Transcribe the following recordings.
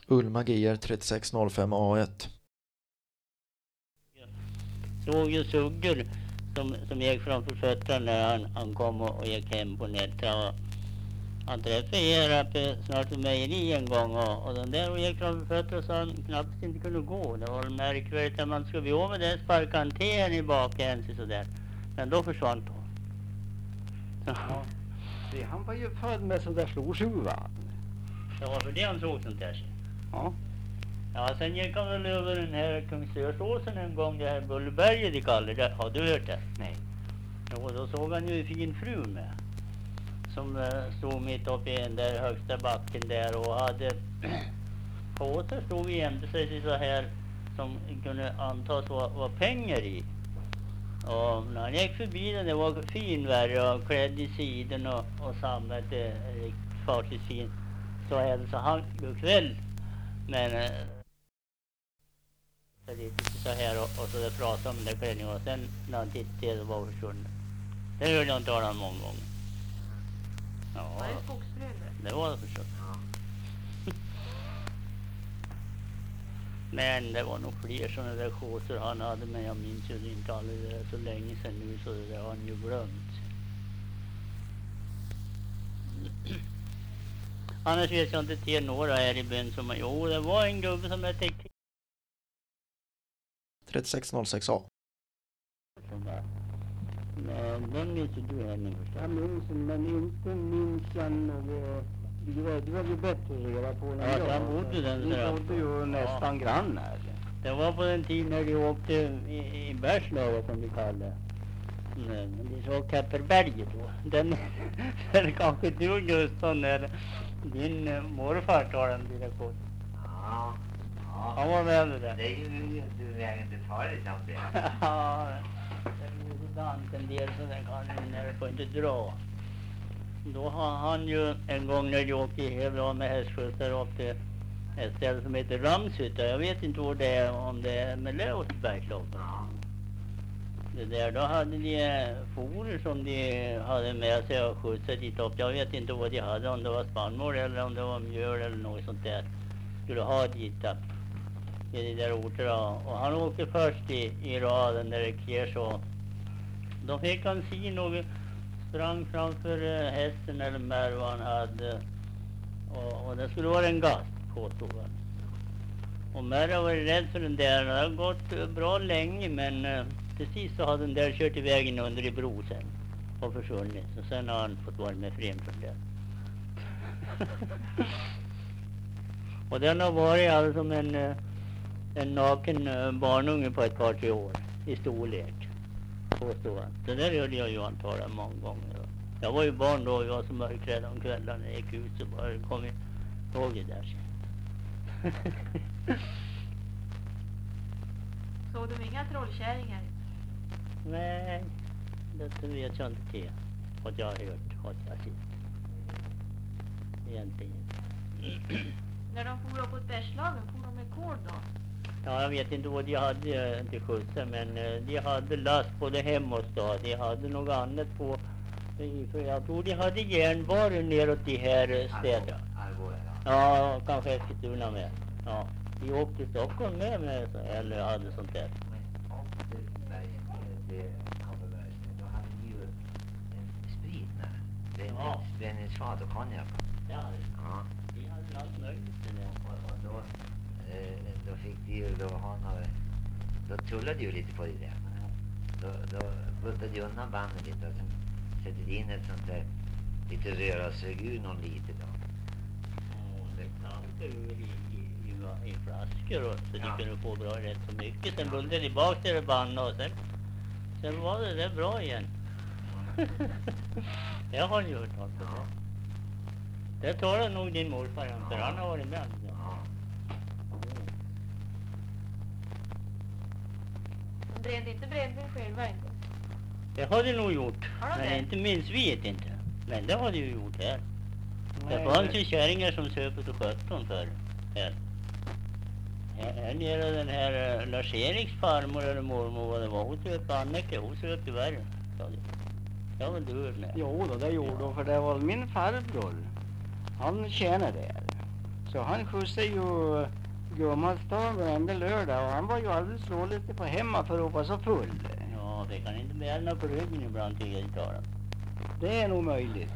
Ulma GR 3605 A1. Såg ju Sugger som gick framför fötterna när han kom och gick hem på nätterna. Han träffade er uppe snart vid mejeri en gång och den där och gick framför fötterna så han knappt inte kunde gå. Det var märkvärdigt att man skulle bli av med den sparkan till henne i baken sådär. Men då försvann hon. Ja. Han var ju född med sån där storsuva. Det var för det han såg sånt där. Ja. Ja, sen gick han väl över den här Kungsörsåsen en gång, det här Bullberget de kallar det. Har du hört det? Nej. Och då såg han ju en fin fru med. Som stod mitt uppe i den där högsta backen där och hade påsar stod jämte sig så här som kunde antas var pengar i. Och när han gick förbi den, det var finvärre och klädd i siden och samlat fartigt fin. Så hälsade han god kväll. Men så här och så det pratade om den där klänningen och sen när han tittade var försvunnen. Det hörde jag inte talas om många gånger. Ja, Var det skogsbröder? det var det förstås. Ja. Men det var nog fler sådana där skåsor han hade, men jag minns ju inte aldrig det så länge sedan nu så det har han ju glömt. Annars vet jag inte till några här i byn som jo, det var en gubbe som hette 3606A. men den minns ju du henne förstås. Jag minns men inte minns jag något. Du var ju bättre reda på den. Ja, jag bodde den Ni där. bodde ju nästan grannar. Det var på den tiden när vi åkte i Bergslaget som vi kallar det. Men vi såg Kapperberget då. Den kanske du Gustav när din morfar tar den lilla kort. Ja, Han var med det där. det är ju du vägen till farligt som det. Ja, det är ju sådant en del så den kan ju när det får inte dra. Då har han ju en gång när jag åkte i Hebron med hästskjutsar upp till ett ställe som heter Ramshytta. Jag vet inte vad det är, om det är med Bergslaget. Ja. Det där, då hade de forer som de hade med sig och skjutsade dit upp. Jag vet inte vad de hade, om det var spannmål eller om det var mjöl eller något sånt där. Skulle ha dit upp i de där orterna. Och han åkte först i raden där det kör så. Då fick han se något, sprang framför hästen eller med vad han hade. Och det skulle vara en gast, påstod han. Och Merra var rädd för den där. Det har gått bra länge men till sist så hade den där kört i vägen under i bro sen. Och försvunnit. Så sen har han fått vara med främst från där. Och den har varit alltså som en naken barnunge på ett par tre år. I storlek. Påstår han. Det där hörde jag ju han tala många gånger. Jag var ju barn då och jag var så mörkrädd om kvällarna när jag gick ut så bara kom jag ihåg det där. Såg de inga trollkärringar? Nej, det vet jag inte till. Vad jag har hört, vad jag har sett. Egentligen. När de for upp åt Bergslagen, for de med kord då? Ja, jag vet inte vad de hade till skjutsen, men de hade last både hem och stad. De hade något annat på, för jag tror de hade järnvaror neråt de här städerna. Arboga, ja. Ja, kanske Eskilstuna med. Ja, de åkte till Stockholm med eller hade sånt där. Då hade vi ju en sprit med. Ja. Bränningsfat och konjak. Ja, Ja. de hade allt möjligt till det. Och då fick de ju då ha några, då tullade ju lite på det där. Då buttade de undan bandet lite och sen sätter de in ett sånt där lite rörelsegur någon lite då. Och det knallade i flaskor och så de kunde få bra rätt så mycket. Sen bullade de tillbaka till det bandet och sen var det där bra igen. Jag har ju hört allt det där. Det talar nog din morfar om, för han har varit med. Ja. De brände inte brännvin själva inte. Det har de nog gjort. Har de Men det? inte minst vet inte. Men det har de ju gjort här. Nej, Det fanns ju kärringar som söp på 17 för här. Här nere den här Lars Eriks farmor eller mormor vad det var. Hon söp Anneke, hon söp i världen. Ja, men du hörde det. Jo då, det gjorde hon, för det var min farbror. Han tjänade där. Så han skjutsade ju Gullmarstorm varenda lördag och han var ju alldeles slåligt på hemma för att vara så full. Ja, det kan inte bära på ryggen ibland tycker jag inte har. Det är nog möjligt.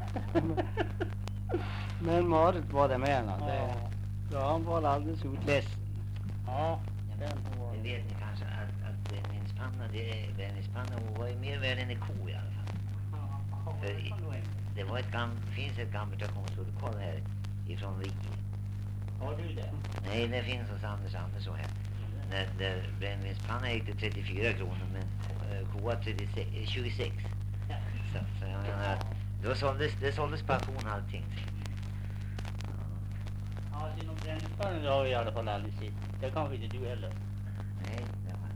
Men Marit var det med honom. Ja, han var alldeles utledsen. Ja, den var Det vet ni kanske att brännvinspanna var ju mer värd än en ko i alla fall. Det var finns ett gammalt auktionsprotokoll här ifrån Rik. Har du det? Nej, det finns hos Anders Andersson här. När brännvinspanna gick till 34 kronor men koa 26. Så jag menar att det såldes passion allting. Ja, till någon brännvinspanna det har vi i alla fall aldrig sett. Det kanske inte du heller. Nej, det var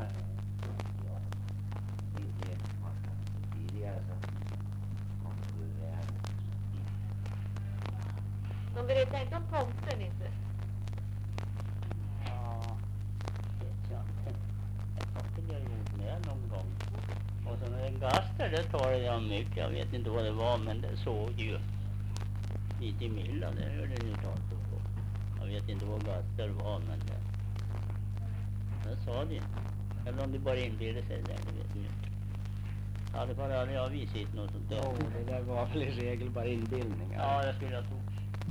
tidigare så kom det här. De berättar inte om tomten inte. Ja, vet jag inte. Jag tyckte jag gjort med någon gång. Och så när en gaster, det talade jag mycket. Jag vet inte vad det var, men det såg ju lite i Milla. Det hörde ni talas om. Jag vet inte vad gaster var, men det sa det. Eller om det bara inbillade sig där, det vet vi inte. I alla fall hade jag visat något sånt där. Ja, det där var väl i regel bara inbildningar. Ja, det skulle jag tro.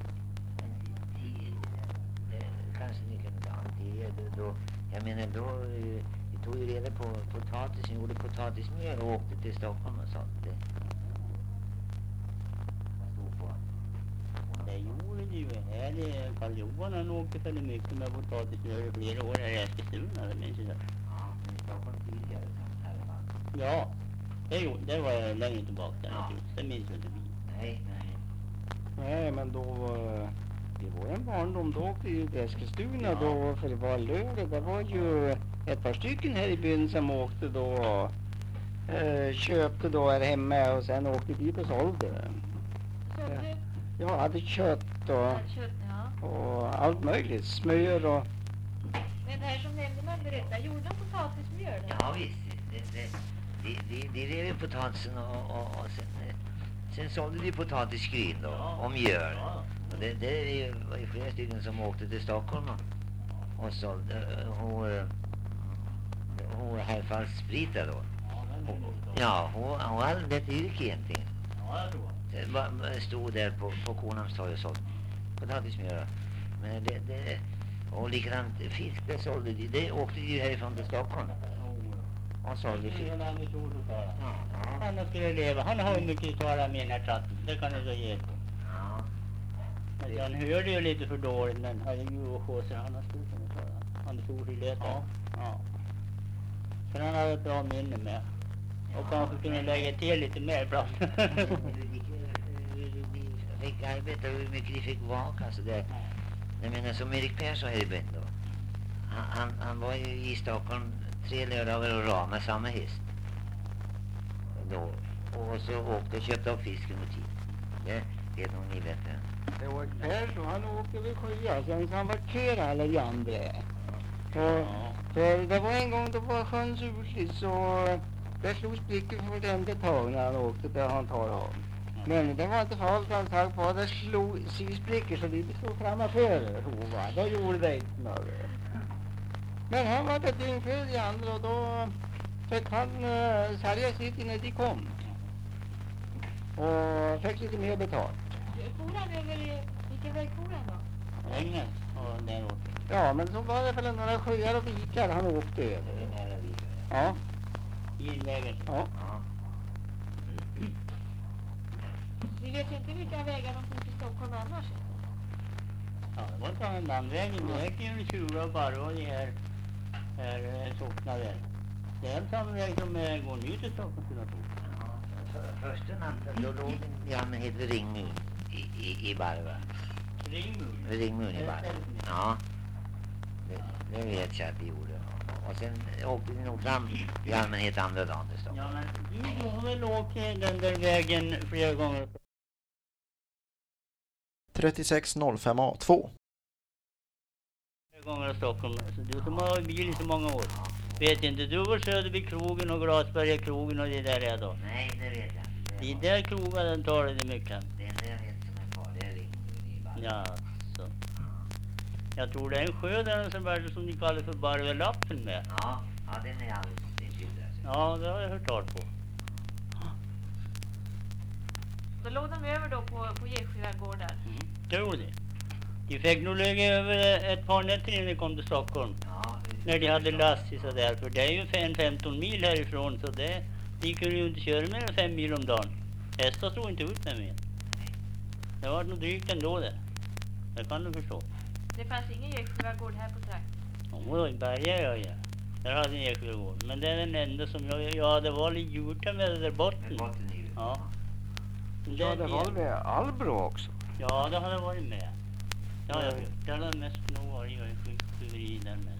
Kanske ni kan ta då, jag menar då vi tog ju reda på potatisen, gjorde potatismjöl och åkte till Stockholm och sånt. Det stod på. Det gjorde det ju här i Karl-Johan. Han åkte väldigt mycket med potatismjöl i flera år här i Eskilstuna, det minns jag. Ja, men i Stockholm tidigare sånt här va? Ja, det var längre tillbaka där naturligtvis. Det minns inte vi. Nej. Nej, men då det var en barndom, då åkte ju till Eskilstuna då, för det var lördag. Det var ju ett par stycken här i byn som åkte då och köpte då här hemma och sen åkte dit och sålde. Köpte Ja, hade kött kött, ja. och allt möjligt, smör och... Men det här som nämndeman berättar, gjorde de potatismjöl? Ja visst, de rev ju potatisen och sen sålde de potatisgryn då, och mjöl. Ja. Och det var ju flera stycken som åkte till Stockholm och sålde, hon här fanns sprita då. Ja, hon hade ett yrke egentligen. Ja, jag tror. Det stod där på Kornhamnstorg och sålde potatismjöl. Men och likadant fisk, det sålde de. Det åkte ju härifrån till Stockholm. Och sålde fisk. Han skulle leva. Han har ju mycket att tala med den här tratten. Det kan jag så ge. Ja. Men han hörde ju lite för dåligt, men han är ju åkåser. Han har stort som att tala. Han tror det lät. Ja. Så han hade ett bra minne med. Och kanske kunde lägga till lite mer ibland. Vi fick arbeta hur mycket de fick vaka så där. Jag menar som Erik Persson här i byn då. Han var ju i Stockholm 3 lördagar och ramade samma häst. Då. Och så åkte och köpte upp fisken och tid. Det vet nog ni bättre. Det var Persson, han åkte vid sjön, sen han var kör alla de andra. För det var en gång då var sjön så utsligt så där slog sprickor för det enda tag när han åkte där han tar av. Men det var inte farligt han sagt på, det slog sprickor så det stod framför hova. Då gjorde det inte något. Men han var ett dygn för de andra och då fick han sälja sitt innan de kom. Och fick lite mer betalt. Koran över, vilken väg koran då? Ängen och däråt. Ja, men så var det väl några sjöar och vikar han åkte över. Det är nära vid. Ja, Ilvägen. ja. Ja. Vi vet inte vilka vägar de finns i Stockholm annars. Ja, det var inte en landvägen. Det gick ju 20 och bara och det här socknar där. Det är en samma väg som går ny till Stockholm till att Första natten då låg den i allmänhet vid Ringmur i Barva. Ringmur. Vid Ringmur i Barva. Ja. Det vet jag att de gjorde. Och sen åkte vi nog fram i allmänhet andra dagen till Stockholm. Ja, men vi har väl åkt den där vägen flera gånger. 3605A2. Flera gånger i Stockholm. Så du som har bil i så många år. Vet inte, du var Söderby krogen och Grasberga krogen och det där är då. Nej, det vet jag inte. Det där krogen den tar det mycket. Det enda jag vet som är kvar, det är Ringmur i Barva. Ja, så. Jag tror det är en sjö där som de kallar för Barvelappen med. Ja, den är alldeles intill där. Ja, det har jag hört talas på. Då låg de över då på Gesjö gård där. Tror det. De fick nog lägga över ett par nätter innan de kom till Stockholm. Ja, När de hade last i sådär. För det är ju 15 mil härifrån. Så de kunde ju inte köra mer än 5 mil om dagen. Hästar stod inte ut med mer. Det var nog drygt ändå det. Det kan du förstå. Det fanns ingen Gesjö gård här på trakten. Åh, i Berga ja. Där hade en Eksjögård. Men det är den enda som ja, det var lite hjortar med det där botten. med botten i. Ja. Ja, det var med Albro också. Ja, det hade varit med. Ja, jag vet. Det hade mest nog varit en sjukskuveri där med.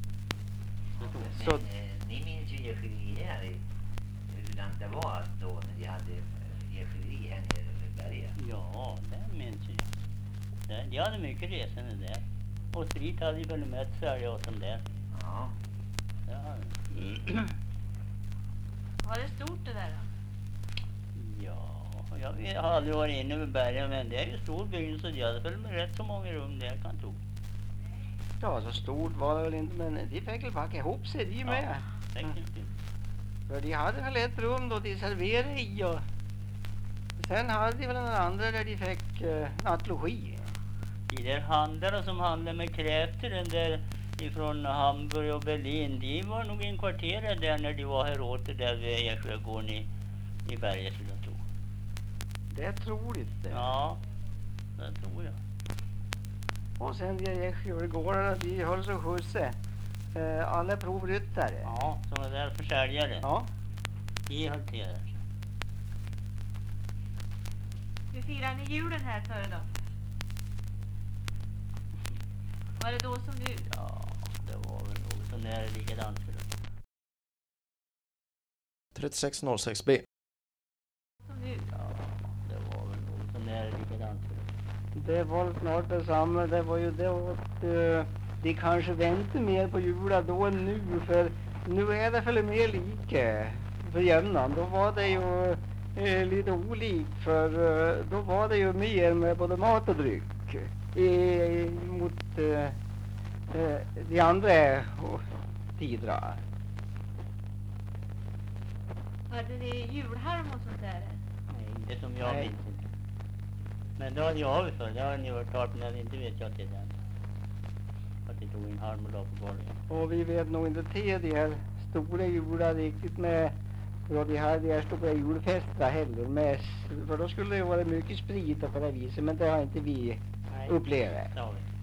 Så Ni minns ju Gesjö här, hur det var då när de hade Gesjö här nere vid berget. Ja, det minns jag. De hade mycket resande där. Och Strit hade ju väl med Sverige åt dem där. Ja, Det hade de. Var det stort det där då? Ja, jag har aldrig varit inne vid bergen, men det är ju stor byggnad så de hade väl med rätt så många rum där kan jag tro. ja, så stort var det väl inte, men de fick väl packa ihop sig de med. För de hade väl ett rum då de serverade i och sen hade de väl en andra där de fick nattlogi. De där handlare som handlade med kräftor, den där ifrån Hamburg och Berlin, de var nog inkvarterade där när de var här åter där vid Eksjögården i berget skulle jag tro. Det är troligt det. Ja, det tror jag. Och sen de Gesjögårdarna, de höll så skjutse. Alla provryttare. Ja, sådana där försäljare. Ja. De höll till där. Hur firar ni julen här före då? Var det då som du... Ja, det var väl något så nära likadant för det. 3606B. Som du... Ja, det var väl något så nära likadant för det. Det var snart detsamma. Det var ju det att de kanske väntar mer på jula då än nu. För nu är det väl mer lika för jämnan. Då var det ju lite olikt. För då var det ju mer med både mat och dryck. Mot de andra tiderna. Hade ni julharm och sånt där? Nej, inte som jag Nej. minns inte. Men det hade jag för. Det har ni hört talat men inte vet jag till den. Att det tog en halm och la på golvet. Och vi vet nog inte till de här stora jular riktigt med då de hade de här stora julfesterna heller. Med, för då skulle det ju vara mycket sprit och på det viset. Men det har inte vi upplevt. Det har vi.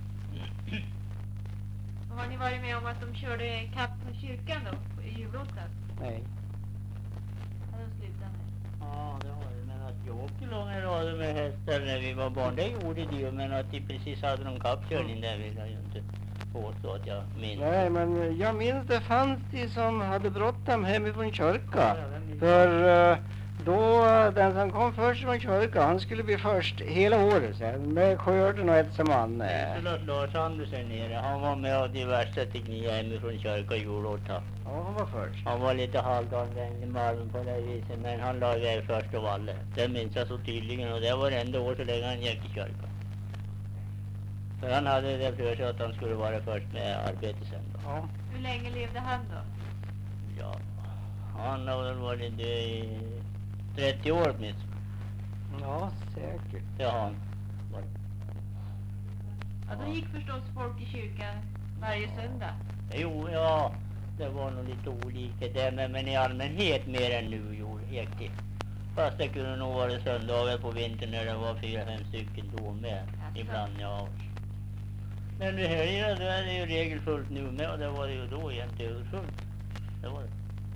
Och har ni varit med om att de körde kapp med kyrkan då? I julotten? Nej. Hade de slutat med? Ja, det har vi. Men att jag åkte långa rader med hästar när vi var barn, det gjorde de ju. Men att de precis hade någon kappkörning där vill jag ju inte påstå att jag minns. Nej, men jag minns det fanns de som hade bråttom hemifrån kyrka. Ja, det minns jag. För då den som kom först från kyrka, han skulle bli först hela året sen med skörden och ett som han. Lars Andersen nere, han var med av diverse tekniker hemifrån kyrka och gjorde åt han. Ja, han var först. Han var lite halvdanvänd i Malmö på det viset, men han la iväg först av alla. Det minns jag så tydligen och det var enda år så länge han gick i kyrka. För han hade det för sig att han skulle vara först med arbete sen då. Ja. Hur länge levde han då? Ja, han har väl varit död i 30 år minst. Ja, säkert. Det har han varit. Ja, då gick förstås folk i kyrkan varje söndag. Jo, ja, det var nog lite olika där, men i allmänhet mer än nu gick det. Fast det kunde nog vara söndagar på vintern när det var 4-5 stycken då med. Jaså. Ibland, ja. Men vid helgerna då är det ju regelfullt nu med och det var det ju då jämt överfullt. Det var det.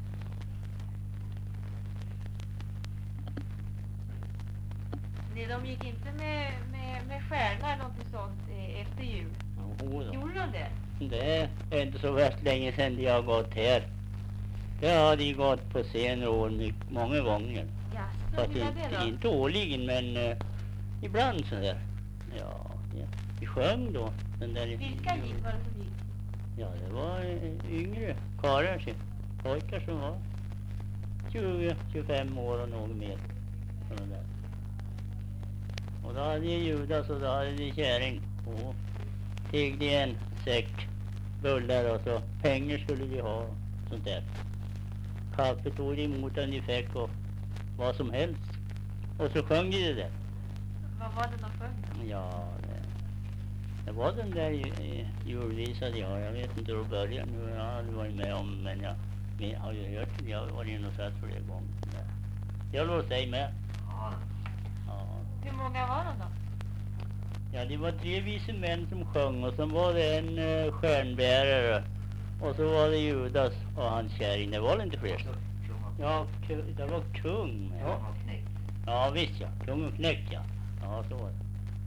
Nej, de gick inte med stjärna eller något sånt efter jul. Jo då. Gjorde de det? Det är inte så värst länge sedan de har gått här. Det har de gått på senare år många gånger. Jaså, Fast hur var det då? inte årligen, men ibland så där. Ja, vi sjöng då. Den där, Vilka gick var det som gick? Ja, det var yngre karlar, pojkar som var 20-25 år och något mer. Sådana där. Och då hade de Judas och då hade de Käring. Och teg det en säck bullar och så pengar skulle vi ha, sånt där. Kaffe tog det emot den vi fick och vad som helst. Och så sjöng de det där. Vad var det de sjöng? Ja, det var den där julvisan jag vet inte hur det började nu. Jag har aldrig varit med om, men jag har ju hört det. Jag har varit inne och sett flera gånger. Jag låter sig med. Ja, Ja. Hur många var de då? Ja, det var 3 vise män som sjöng och sen var det en stjärnbärare och så var det Judas och hans kärring. Det var inte fler. Ja, det var kung med. ja. Knäckt. Ja, visst ja. Kung och knäckt, ja. Ja, så var det.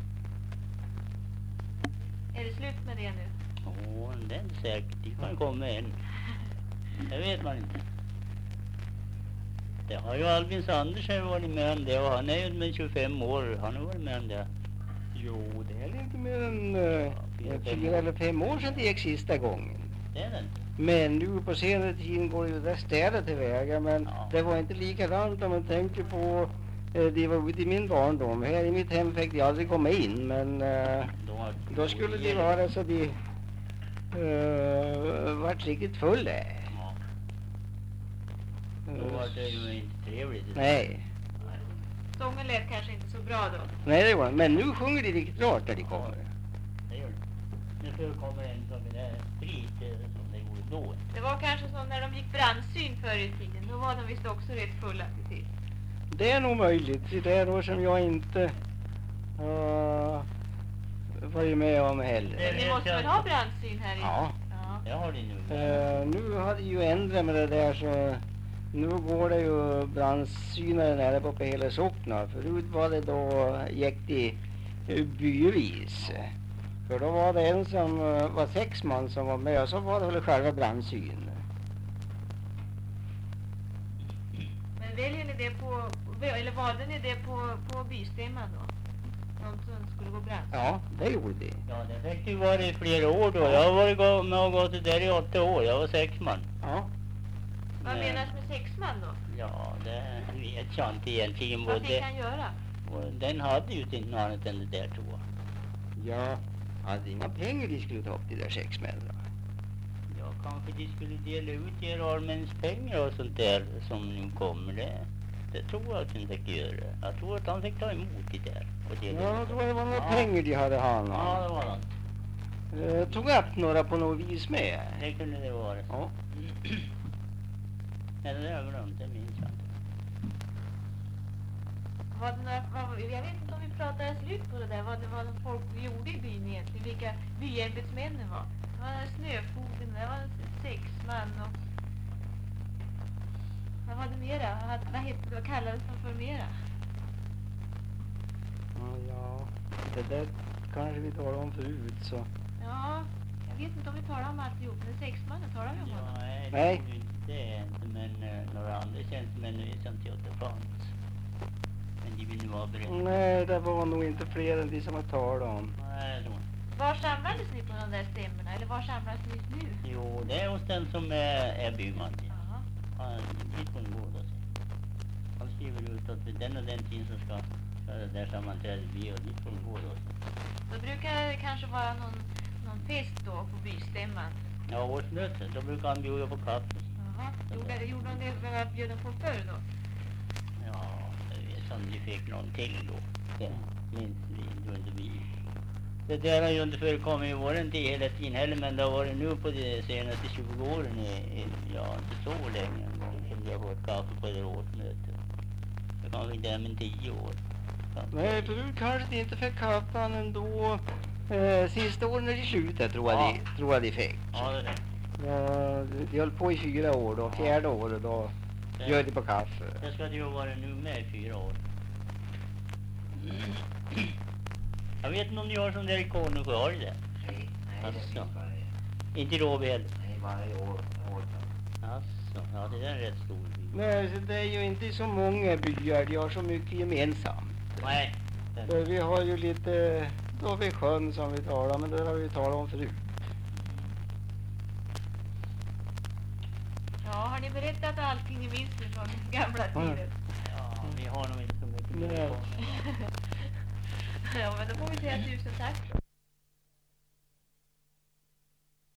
Är det slut med det nu? Åh, det är inte säkert. Det kan komma en. Det vet man inte. Det har ju Albin Sandersen varit med om det och han är ju med 25 år. Han har varit med om det. Jo, det är inte mer än 4 eller 5 år sedan det gick sista gången. Det är det inte. Men nu på senare tiden går ju det städat tillväga, men Ja. det var inte likadant om man tänker på det var ute i min barndom. Här i mitt hem fick de aldrig komma in, men då skulle det vara så de vart riktigt fulla. Ja, då var det ju inte trevligt. Nej, Sången lät kanske inte så bra då. nej det var, men nu sjunger de riktigt klart när de kommer. Det gör det. Nu förekommer en som är där sprit som det gjorde då. Det var kanske så när de gick brandsyn förr i tiden. Då var de visst också rätt fulla till sist. Det är nog möjligt. Det är då som jag inte varit med om heller. Det Ni måste väl ha brandsyn här i? Ja. Ja. Det har de nu. Nu har det ju ändrat med det där så nu går det ju brandsynare nära på hela socknar. Förut var det då gick det byvis. För då var det en som var 6 man som var med och så var det väl själva brandsyn. Men väljer ni det på, eller valde ni det på bystämman då? Någon som skulle gå brandsyn? Ja, det gjorde det. Ja, det fick ju vara i flera år då. Jag har varit med och gått där i 8 år. Jag var 6 man. Ja. Vad Nej. menas med 6 man då? Ja, det vet jag inte egentligen. Vad fick han göra? Och den hade ju inte något annat än det där tror jag. Ja, hade inga pengar de skulle ta upp de där 6 männen. Ja, kanske de skulle dela ut i allmäns pengar och sånt där som nu kommer. Det tror jag att de fick göra. Jag tror att han fick ta emot det där. Och dela Ja, ut jag tror det var några Ja. pengar de hade hand om. Ja, det var något. Tog upp några på något vis med. Det kunde det vara. Ja. Eller det har jag glömt, det minns jag inte. Var det jag vet inte om vi pratade slut på det där. Vad folk gjorde i byn egentligen. Vilka byämbetsmännen var. Det var snöfogen, det var 6 man och... Vad var det mera? Vad kallades de för mera? Ja, det där kanske vi talar om förut så. Ja, jag vet inte om vi talar om alltihop. Men 6 man talar vi om honom. Ja, nej, Nej. det är inte, men några andra tjänstemän vet jag inte att det fanns. Men de vill nu vara beredda. Nej, det var nog inte fler än de som har talat om. Nej, då. Var samlades ni på de där stämmorna? Eller var samlas ni nu? Jo, det är hos den som är byman. Ja. Han, dit får gå då. Han skriver ut att vid den och den tiden så ska det där sammanträdet bli och dit får gå då. Då brukar det kanske vara någon fest då på bystämman. Ja, årsmöte, då brukar han bjuda på kaffe. Jaha. Gjorde han det för att bjuda på förr då? Ja, jag vet om de fick någonting då. Det minns vi inte vi. Det där har ju inte förekommit i våren tid hela tiden heller, men det har varit nu på de senaste 20 åren, ja inte så länge, som vi har fått kaffe på det årsmötet. Det kanske inte är men 10 år. Kanske. Nej, förut kanske de inte fick kaffan ändå. Sista åren när de slutade tror jag de fick. Ja, det är det. Ja, de höll på i 4 år då. 4:e året då gör de på kaffe. Det ska det ju vara nu med i 4 år. Jag vet inte om ni har som där i Konungsjö, har ni det? Nej, det Alltså. finns bara Inte i Råby heller. nej, bara i år. Alltså, ja det där är en rätt stor by. Nej, så det är ju inte så många byar. De har så mycket gemensamt. Nej. Vi har ju lite då vid sjön som vi talar om, men det har vi talat om förut. Ja, har ni berättat allting ni minns från gamla tiden? Ja, vi har nog inte så mycket mer Nej. på. Ja, men då får vi säga 1000 tack.